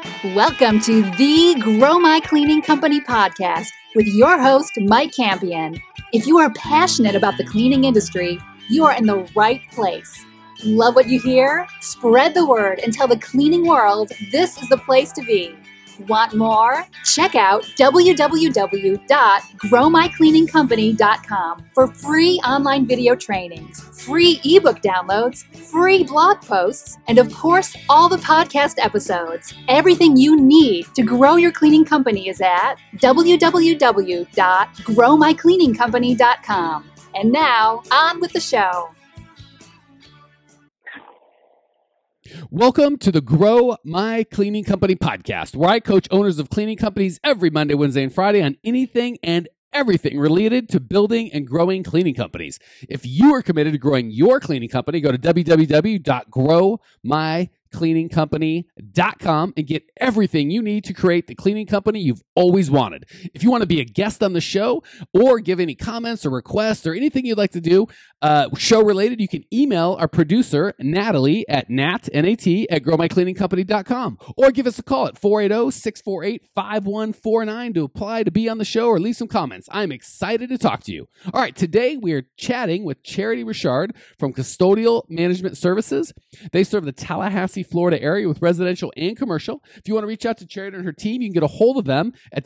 Welcome to the Grow My Cleaning Company podcast with your host, Mike Campion. If you are passionate about the cleaning industry, you are in the right place. Love what you hear? Spread the word and tell the cleaning world this is the place to be. Want more? Check out www.growmycleaningcompany.com for free online video trainings, free ebook downloads, free blog posts, and of course, all the podcast episodes. Everything you need to grow your cleaning company is at www.growmycleaningcompany.com. And now, on with the show. Welcome to the Grow My Cleaning Company podcast, where I coach owners of cleaning companies every Monday, Wednesday, and Friday on anything and everything related to building and growing cleaning companies. If you are committed to growing your cleaning company, go to www.growmycleaningcompany.com and get everything you need to create the cleaning company you've always wanted. If you want to be a guest on the show or give any comments or requests or anything you'd like to do show related, you can email our producer, Natalie, at growmycleaningcompany.com, or give us a call at 480-648-5149 to apply to be on the show or leave some comments. I'm excited to talk to you. All right, today we are chatting with Charity Richard from Custodial Management Services. They serve the Tallahassee, Florida area with residential and commercial. If you want to reach out to Charity and her team, you can get a hold of them at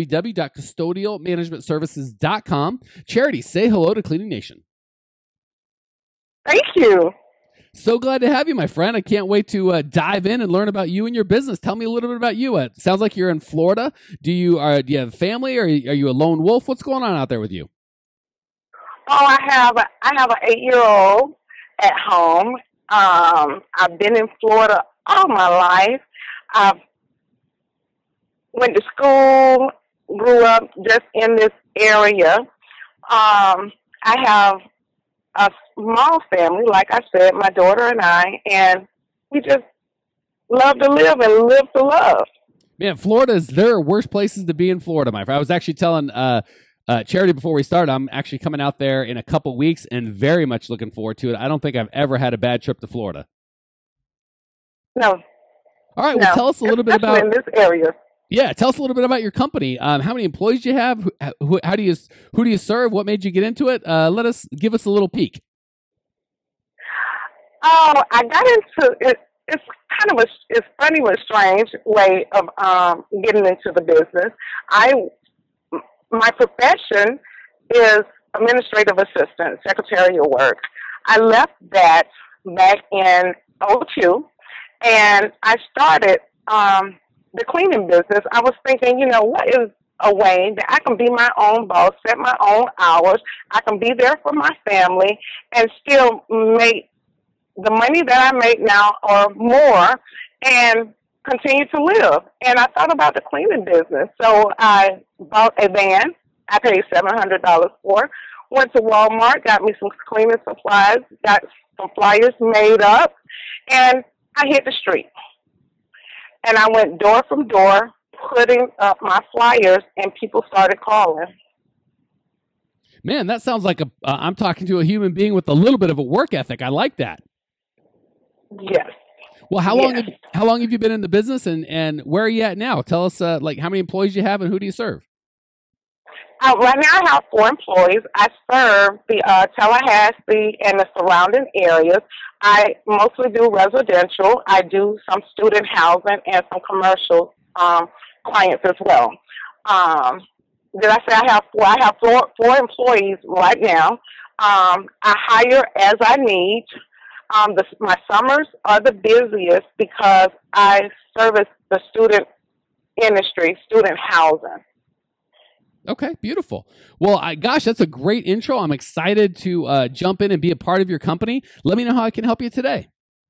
www.custodialmanagementservices.com. Charity, say hello to Cleaning Nation. Thank you. So glad to have you, my friend. I can't wait to dive in and learn about you and your business. Tell me a little bit about you. It sounds like you're in Florida. Do you have a family, or are you a lone wolf? What's going on out there with you? Oh, I have an 8-year-old at home. I've been in Florida all my life. I've went to school, grew up just in this area. I have a small family, like I said, my daughter and I, and we just love to live and live to love. Man, there are worse places to be in Florida, my friend. I was actually telling Charity before we started, I'm actually coming out there in a couple weeks and very much looking forward to it. I don't think I've ever had a bad trip to Florida. No. All right, well, tell us a little bit about in this area. Yeah, tell us a little bit about your company. How many employees do you have? Who do you serve? What made you get into it? Give us a little peek. Oh, I got into it. It's funny but strange way of getting into the business. My profession is administrative assistant, secretarial work. I left that back in 2002, and I started the cleaning business. I was thinking, what is a way that I can be my own boss, set my own hours, I can be there for my family, and still make the money that I make now or more, and continue to live. And I thought about the cleaning business. So I bought a van. I paid $700 for. Went to Walmart, got me some cleaning supplies, got some flyers made up, and I hit the street. And I went door from door, putting up my flyers, and people started calling. Man, that sounds like I'm talking to a human being with a little bit of a work ethic. I like that. Yes. Well, how long have you been in the business, and where are you at now? Tell us, how many employees you have and who do you serve? Right now, I have 4 employees. I serve the Tallahassee and the surrounding areas. I mostly do residential. I do some student housing and some commercial clients as well. Did I say I have 4? I have four employees right now. I hire as I need. My summers are the busiest because I service the student industry, student housing. Okay, beautiful. Well, that's a great intro. I'm excited to jump in and be a part of your company. Let me know how I can help you today.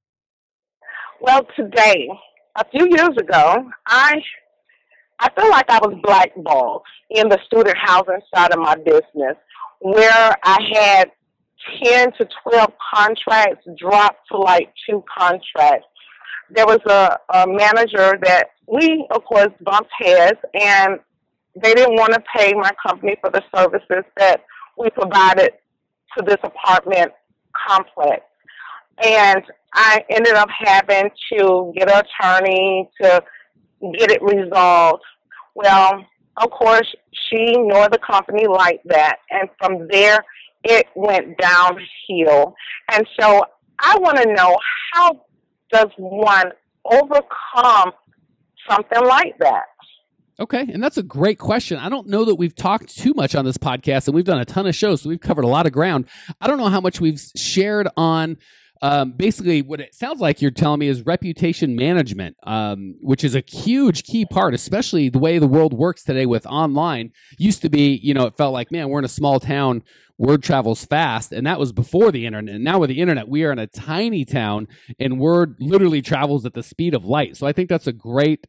Well, today, a few years ago, I feel like I was blackballed in the student housing side of my business, where I had 10 to 12 contracts dropped to like 2 contracts. There was a manager that we, of course, bumped heads, and they didn't want to pay my company for the services that we provided to this apartment complex. And I ended up having to get an attorney to get it resolved. Well, of course, she nor the company liked that. And from there, it went downhill. And so I want to know, how does one overcome something like that? Okay, and that's a great question. I don't know that we've talked too much on this podcast, and we've done a ton of shows, so we've covered a lot of ground. I don't know how much we've shared on basically what it sounds like you're telling me is reputation management, which is a huge key part, especially the way the world works today with online. Used to be, it felt like, man, we're in a small town, word travels fast, and that was before the internet. And now with the internet, we are in a tiny town, and word literally travels at the speed of light. So I think that's a great,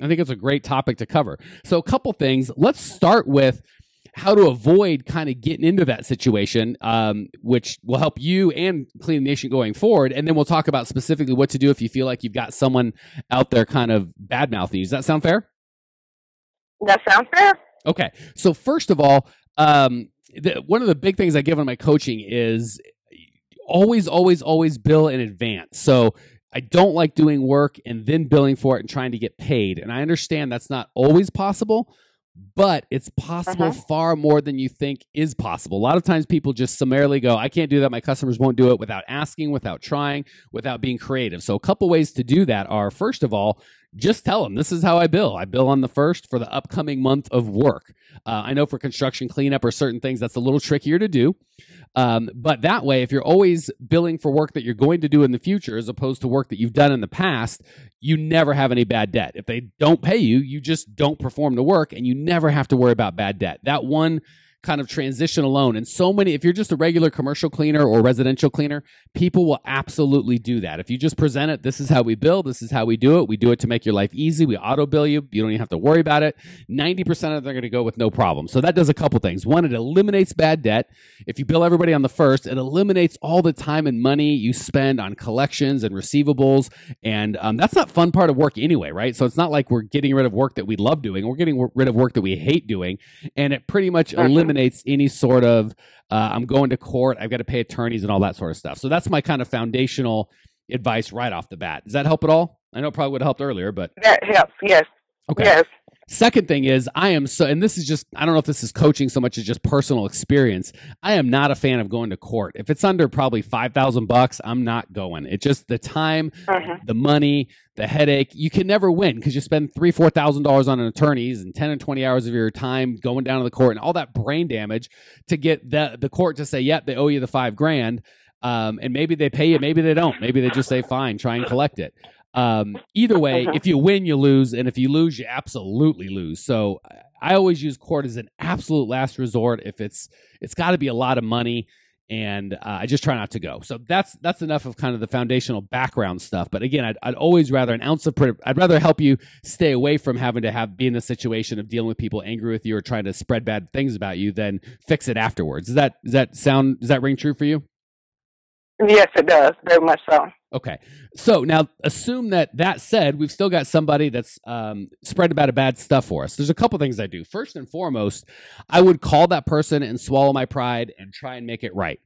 topic to cover. So a couple things. Let's start with how to avoid kind of getting into that situation, which will help you and Cleaning Nation going forward. And then we'll talk about specifically what to do if you feel like you've got someone out there kind of bad-mouthing you. Does that sound fair? That sounds fair. Okay. So first of all, one of the big things I give on my coaching is always bill in advance. So I don't like doing work and then billing for it and trying to get paid. And I understand that's not always possible, but it's possible far more than you think is possible. A lot of times people just summarily go, I can't do that. My customers won't do it, without asking, without trying, without being creative. So a couple ways to do that are, first of all, just tell them, this is how I bill. I bill on the 1st for the upcoming month of work. I know for construction cleanup or certain things, that's a little trickier to do. But that way, if you're always billing for work that you're going to do in the future, as opposed to work that you've done in the past, you never have any bad debt. If they don't pay you, you just don't perform the work, and you never have to worry about bad debt. That one kind of transition alone. And so many, if you're just a regular commercial cleaner or residential cleaner, people will absolutely do that. If you just present it, this is how we bill, this is how we do it to make your life easy. We auto bill you. You don't even have to worry about it. 90% of them are going to go with no problem. So that does a couple things. One, it eliminates bad debt. If you bill everybody on the 1st, it eliminates all the time and money you spend on collections and receivables. And that's not fun part of work anyway, right? So it's not like we're getting rid of work that we love doing. We're getting rid of work that we hate doing. And it pretty much eliminates any sort of I'm going to court, I've got to pay attorneys and all that sort of stuff. So that's my kind of foundational advice right off the bat. Does that help at all? I know it probably would have helped earlier, but that helps. Yes. Okay. Yes. Second thing is, and this is just, I don't know if this is coaching so much as just personal experience. I am not a fan of going to court. If it's under probably $5,000, I'm not going. It's just the time, the money, the headache. You can never win because you spend $3,000-$4,000 on an attorneys and 10 and 20 hours of your time going down to the court and all that brain damage to get the court to say, yep, they owe you the $5,000. And maybe they pay you, maybe they don't. Maybe they just say, fine, try and collect it. Either way, if you win, you lose. And if you lose, you absolutely lose. So I always use court as an absolute last resort. If it's got to be a lot of money, and I just try not to go. So that's enough of kind of the foundational background stuff. But again, I'd always rather I'd rather help you stay away from having to be in a situation of dealing with people angry with you or trying to spread bad things about you than fix it afterwards. Does that ring true for you? Yes, it does. Very much so. Okay. So now assume that said, we've still got somebody that's spread about bad stuff for us. There's a couple things I do. First and foremost, I would call that person and swallow my pride and try and make it right,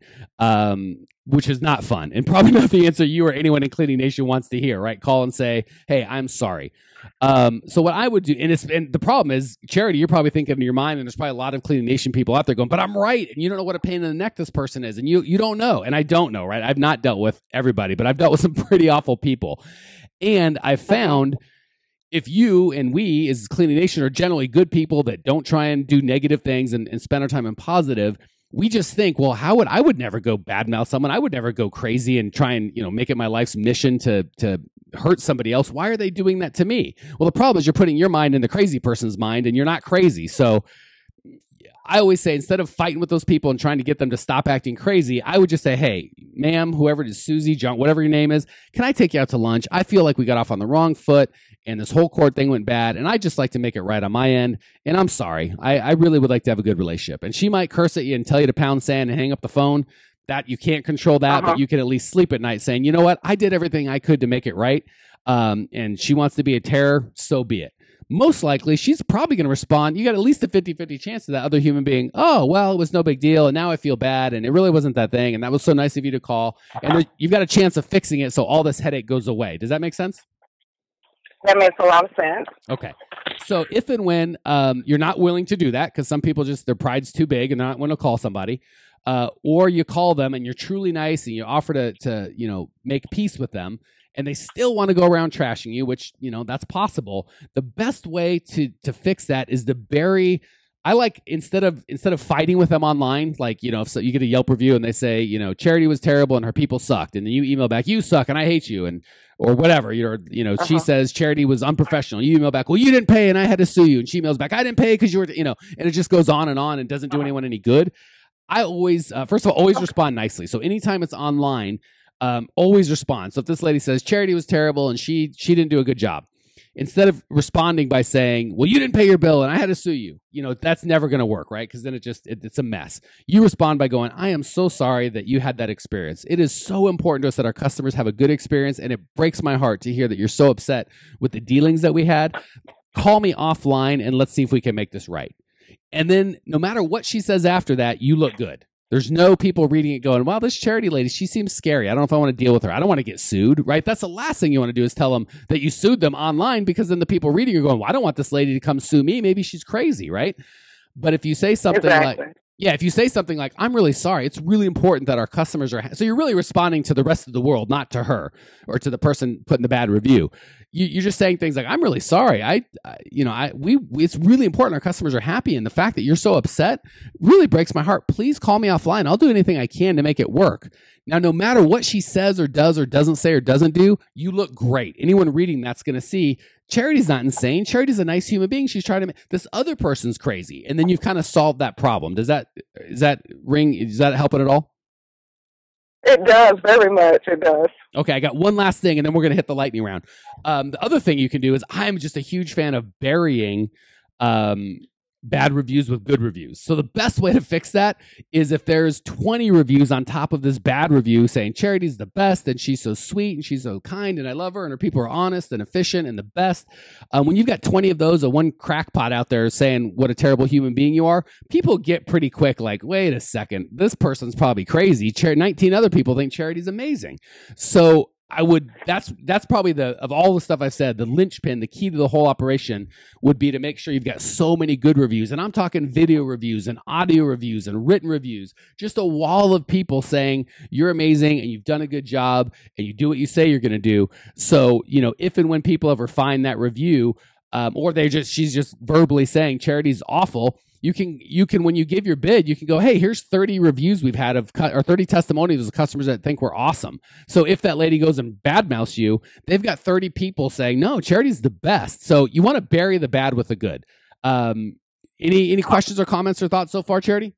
which is not fun and probably not the answer you or anyone in Cleaning Nation wants to hear, right? Call and say, hey, I'm sorry. So what I would do, and the problem is, Charity, you're probably thinking in your mind, and there's probably a lot of Cleaning Nation people out there going, but I'm right. And you don't know what a pain in the neck this person is. And you don't know. And I don't know, right? I've not dealt with everybody, but I've dealt with some pretty awful people. And I found if you and we as Cleaning Nation are generally good people that don't try and do negative things and spend our time in positive, we just think, well, I would never go badmouth someone. I would never go crazy and try and, make it my life's mission to hurt somebody else. Why are they doing that to me? Well, the problem is you're putting your mind in the crazy person's mind and you're not crazy. So I always say, instead of fighting with those people and trying to get them to stop acting crazy, I would just say, hey, ma'am, whoever it is, Susie, John, whatever your name is, can I take you out to lunch? I feel like we got off on the wrong foot and this whole court thing went bad. And I just like to make it right on my end. And I'm sorry. I really would like to have a good relationship. And she might curse at you and tell you to pound sand and hang up the phone. That you can't control that, but you can at least sleep at night saying, you know what? I did everything I could to make it right. And she wants to be a terror. So be it. Most likely, she's probably going to respond. You got at least a 50-50 chance of that other human being, oh, well, it was no big deal, and now I feel bad, and it really wasn't that thing, and that was so nice of you to call. And you've got a chance of fixing it, so all this headache goes away. Does that make sense? That makes a lot of sense. Okay. So if and when you're not willing to do that, because some people just, their pride's too big and not want to call somebody, or you call them and you're truly nice and you offer to make peace with them, and they still want to go around trashing you, which, that's possible. The best way to fix that is to bury. I like, instead of fighting with them online, like, if you get a Yelp review and they say, Charity was terrible and her people sucked, and then you email back, you suck and I hate you, and or whatever, she says Charity was unprofessional. You email back, well, you didn't pay and I had to sue you, and she emails back, I didn't pay because you were, and it just goes on and doesn't do anyone any good. I always, first of all, always respond nicely. So anytime it's online, always respond. So if this lady says Charity was terrible and she didn't do a good job, instead of responding by saying, well, you didn't pay your bill and I had to sue you, that's never going to work, right? Because then it's a mess. You respond by going, I am so sorry that you had that experience. It is so important to us that our customers have a good experience, and it breaks my heart to hear that you're so upset with the dealings that we had. Call me offline and let's see if we can make this right. And then no matter what she says after that, you look good. There's no people reading it going, wow, this Charity lady, she seems scary. I don't know if I want to deal with her. I don't want to get sued, right? That's the last thing you want to do, is tell them that you sued them online, because then the people reading are going, well, I don't want this lady to come sue me. Maybe she's crazy, right? But if you say something if you say something like, I'm really sorry, it's really important that our customers are, so you're really responding to the rest of the world, not to her or to the person putting the bad review. You're just saying things like, I'm really sorry. It's really important our customers are happy, and the fact that you're so upset really breaks my heart. Please call me offline. I'll do anything I can to make it work. Now, no matter what she says or does or doesn't say or doesn't do, you look great. Anyone reading that's going to see Charity's not insane. Charity's a nice human being. She's trying to this other person's crazy. And then you've kind of solved that problem. Is that helping at all? It does, very much. It does. Okay, I got one last thing, and then we're going to hit the lightning round. The other thing you can do is, I'm just a huge fan of burying bad reviews with good reviews. So the best way to fix that is if there's 20 reviews on top of this bad review saying Charity's the best and she's so sweet and she's so kind and I love her and her people are honest and efficient and the best. When you've got 20 of those, or one crackpot out there saying what a terrible human being you are, people get pretty quick like, wait a second, this person's probably crazy. 19 other people think Charity's amazing. So that's probably of all the stuff I've said, the linchpin, the key to the whole operation would be to make sure you've got so many good reviews. And I'm talking video reviews and audio reviews and written reviews, just a wall of people saying you're amazing and you've done a good job and you do what you say you're going to do. So, if and when people ever find that review, or she's just verbally saying Charity's awful, you can when you give your bid, you can go, hey, here's 30 reviews we've had or 30 testimonials of customers that think we're awesome. So if that lady goes and badmouths you, they've got 30 people saying, no, Charity's the best. So you want to bury the bad with the good. Any questions or comments or thoughts so far, Charity?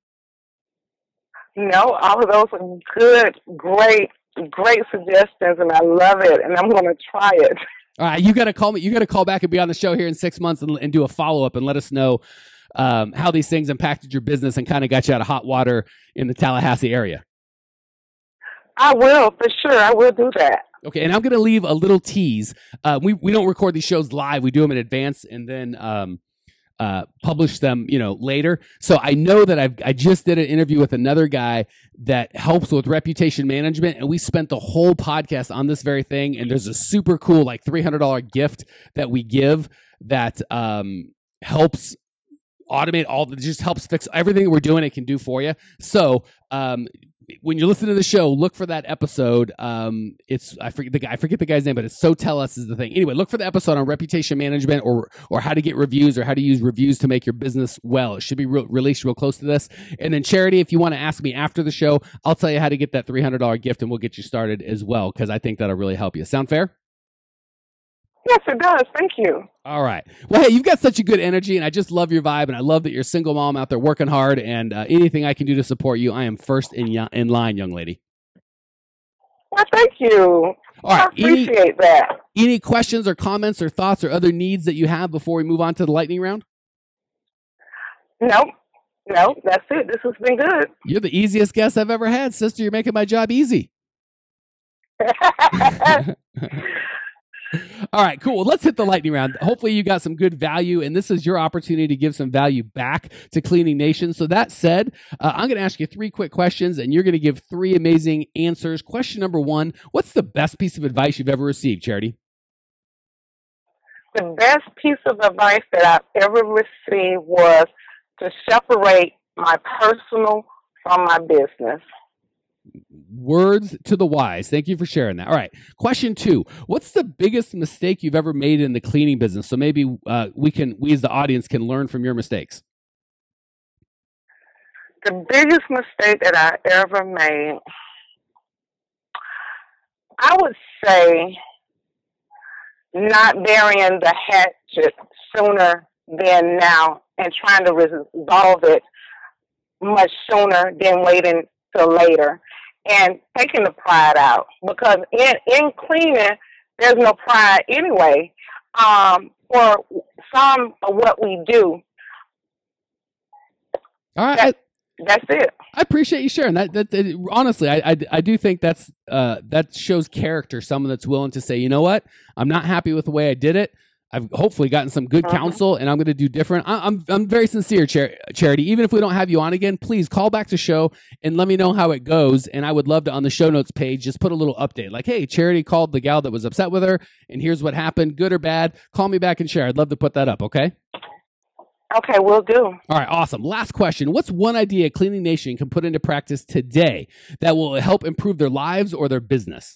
No, all of those are good, great suggestions, and I love it, and I'm going to try it. All right, you got to call me. You got to call back and be on the show here in 6 months and do a follow-up and let us know how these things impacted your business and kind of got you out of hot water in the Tallahassee area. I will, for sure. I will do that. Okay, and I'm going to leave a little tease. We don't record these shows live. We do them in advance and then publish them, later. So I know that I just did an interview with another guy that helps with reputation management, and we spent the whole podcast on this very thing. And there's a super cool $300 gift that we give that helps automate just helps fix everything we're doing. It can do for you. So when you're listening to the show, look for that episode. I forget the guy's name, but it's So Tell Us is the thing. Anyway, look for the episode on reputation management or how to get reviews or how to use reviews to make your business well. It should be released real close to this. And then Charity, if you want to ask me after the show, I'll tell you how to get that $300 gift and we'll get you started as well, because I think that'll really help you. Sound fair? Yes, it does. Thank you. All right. Well, hey, you've got such a good energy, and I just love your vibe, and I love that you're a single mom out there working hard, and anything I can do to support you, I am first in line, young lady. Well, thank you. All right. I appreciate that. Any questions or comments or thoughts or other needs that you have before we move on to the lightning round? No, that's it. This has been good. You're the easiest guest I've ever had, sister. You're making my job easy. All right, cool. Well, let's hit the lightning round. Hopefully you got some good value, and this is your opportunity to give some value back to Cleaning Nation. So that said, I'm going to ask you 3 quick questions, and you're going to give 3 amazing answers. Question number 1, what's the best piece of advice you've ever received, Charity? The best piece of advice that I've ever received was to separate my personal from my business. Words to the wise. Thank you for sharing that. All right. Question 2. What's the biggest mistake you've ever made in the cleaning business? So maybe we as the audience can learn from your mistakes. The biggest mistake that I ever made, I would say not burying the hatchet sooner than now and trying to resolve it much sooner than waiting till later and taking the pride out. Because in cleaning, there's no pride anyway. For some of what we do. All right. That's it. I appreciate you sharing that. Honestly, I do think that shows character. Someone that's willing to say, you know what, I'm not happy with the way I did it. I've hopefully gotten some good counsel, and I'm going to do different. I'm very sincere, Charity. Even if we don't have you on again, please call back to show and let me know how it goes. And I would love to, on the show notes page, just put a little update like, hey, Charity called the gal that was upset with her, and here's what happened, good or bad. Call me back and share. I'd love to put that up. Okay. Okay, will do. All right, awesome. Last question. What's one idea Cleaning Nation can put into practice today that will help improve their lives or their business?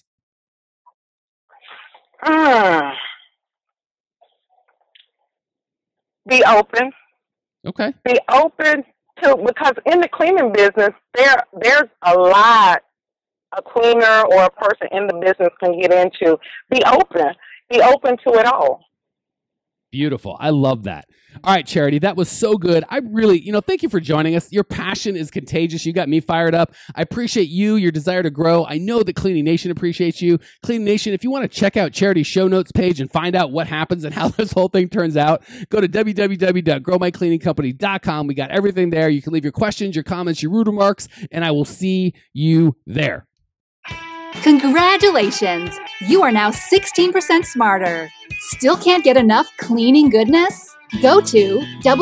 Be open. Okay. Be open to, because in the cleaning business, there's a lot a cleaner or a person in the business can get into. Be open. Be open to it all. Beautiful. I love that. All right, Charity, that was so good. I really, thank you for joining us. Your passion is contagious. You got me fired up. I appreciate you, your desire to grow. I know that Cleaning Nation appreciates you. Cleaning Nation, if you want to check out Charity's show notes page and find out what happens and how this whole thing turns out, go to www.growmycleaningcompany.com. We got everything there. You can leave your questions, your comments, your rude remarks, and I will see you there. Congratulations! You are now 16% smarter. Still can't get enough cleaning goodness? Go to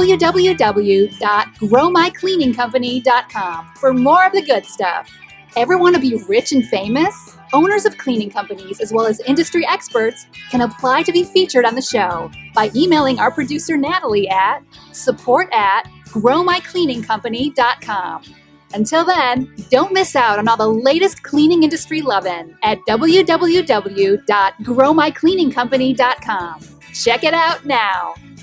www.growmycleaningcompany.com for more of the good stuff. Ever want to be rich and famous? Owners of cleaning companies, as well as industry experts, can apply to be featured on the show by emailing our producer Natalie at support@growmycleaningcompany.com. Until then, don't miss out on all the latest cleaning industry lovin' at www.growmycleaningcompany.com. Check it out now.